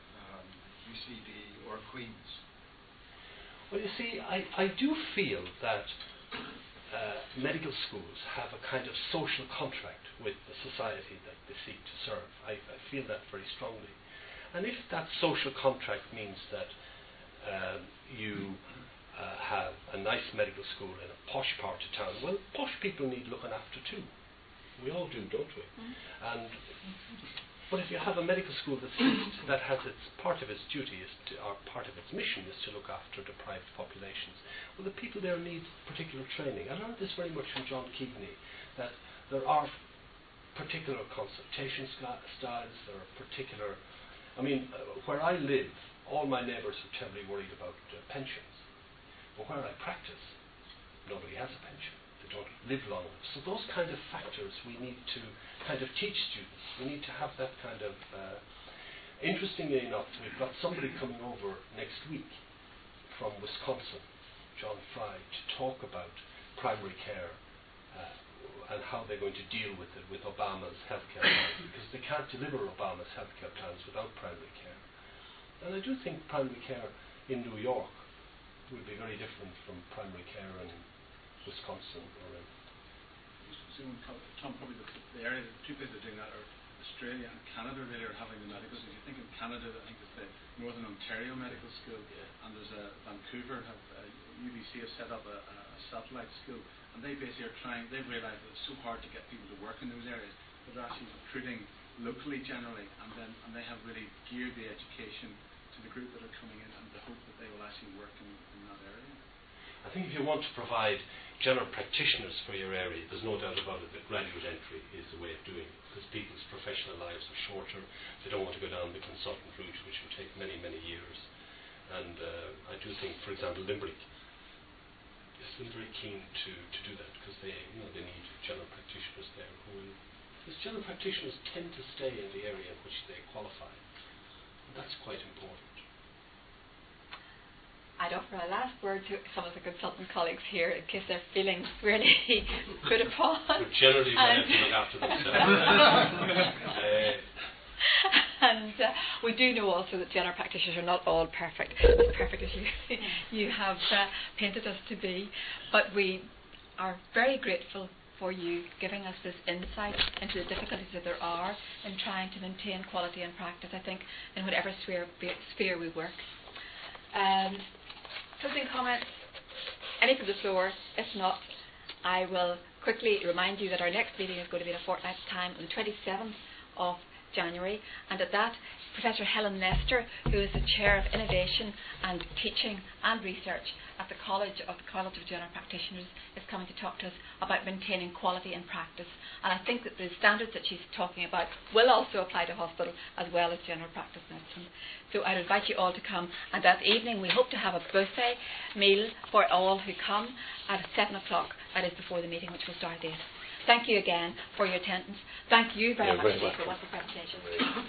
UCD or Queen's? Well, you see, I do feel that medical schools have a kind of social contract with the society that they seek to serve. I feel that very strongly. And if that social contract means that you have a nice medical school in a posh part of town, well, posh people need looking after too. We all do, don't we? But if you have a medical school that has part of its duty or part of its mission is to look after deprived populations, well, the people there need particular training. I learned this very much from John Keaveney, that there are particular consultation styles, there are particular. I mean, where I live, all my neighbours are terribly worried about pensions, but where I practice, nobody has a pension. They don't live long enough. So those kind of factors we need to kind of teach students. We need to have that kind of. Interestingly enough, we've got somebody coming over next week from Wisconsin, John Fry, to talk about primary care and how they're going to deal with it with Obama's healthcare plans, because they can't deliver Obama's healthcare plans without primary care. And I do think primary care in New York would be very different from primary care in Wisconsin or in. Tom, probably the area, the 2 places that are doing that are Australia and Canada. Really are having the medical schools. If you think in Canada, I think it's the Northern Ontario Medical School, and there's a Vancouver. UBC have set up a satellite school, and they basically are trying. They've realised that it's so hard to get people to work in those areas, but they're actually recruiting locally generally, and they have really geared the education to the group that are coming in, and the hope that they will actually work in that area. I think if you want to provide general practitioners for your area, there's no doubt about it that graduate entry is the way of doing it, because people's professional lives are shorter. They don't want to go down the consultant route, which will take many, many years. And I do think, for example, Limerick is been very keen to do that because they need general practitioners there because general practitioners tend to stay in the area in which they qualify. And that's quite important. I'd offer a last word to some of the consultant colleagues here in case they're feeling really put upon. But generally, they have to look after themselves. And we do know also that general practitioners are not all perfect, as perfect as you have painted us to be. But we are very grateful for you giving us this insight into the difficulties that there are in trying to maintain quality in practice, I think, in whatever sphere we work. Closing comments? Any from the floor? If not, I will quickly remind you that our next meeting is going to be in a fortnight's time on the 27th of January, and at that Professor Helen Nestor, who is the Chair of Innovation and Teaching and Research at the College of General Practitioners, is coming to talk to us about maintaining quality in practice. And I think that the standards that she's talking about will also apply to hospital as well as general practice medicine. So I'd invite you all to come, and that evening we hope to have a buffet meal for all who come at 7 o'clock, that is before the meeting, which will start at 8. Thank you again for your attendance. Thank you very much for a wonderful presentation.